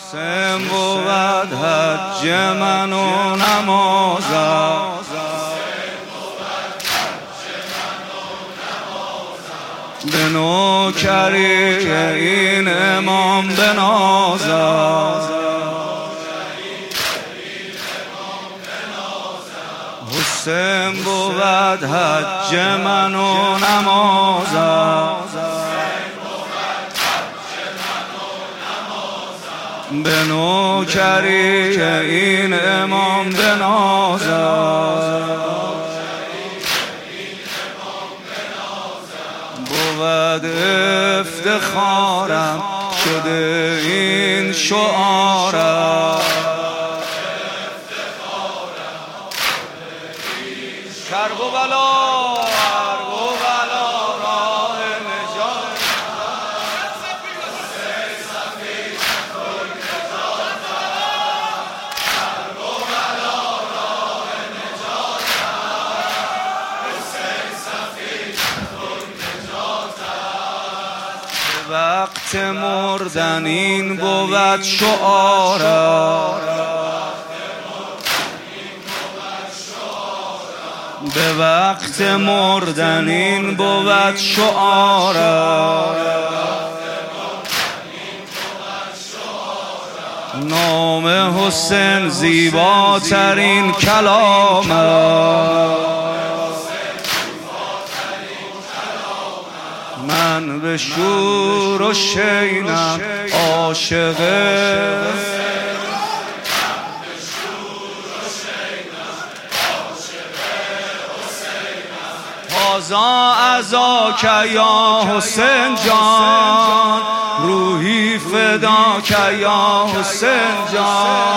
حسین بود حج من و نمازم، به نوکری این امام بنازم. حسین بود حج من و نمازم، به نوکری این امام بنازم. بود افتخارم شده این شعارم، کرب و بلا راه نجات، وقت مردن این بود شعارم، به وقت مردن این بود شعارم. نام حسین زیباترین کلامم، من به شور و شینم عاشقه، هذا عزاک یا حسین جان، روحی فداک یا حسین جان.